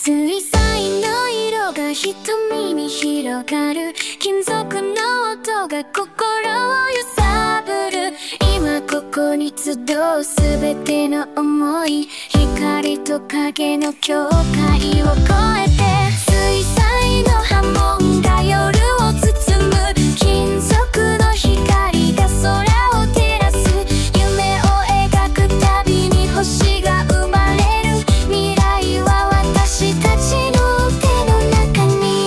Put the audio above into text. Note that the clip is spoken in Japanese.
水彩の色が瞳に広がる、金属の音が心を揺さぶる。今ここに集うすべての想い、光と影の境界を越えて